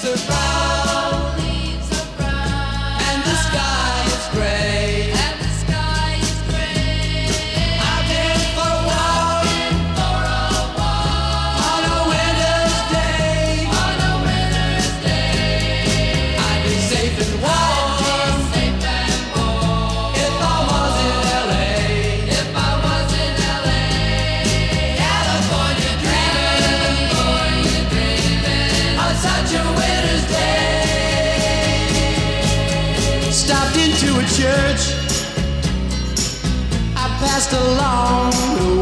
are brown, and the sky is gray. I've been for a walk on a winter's day. I'd be safe and warm if I was in LA. California dreaming on such a winter's day. Stopped into a church I passed along the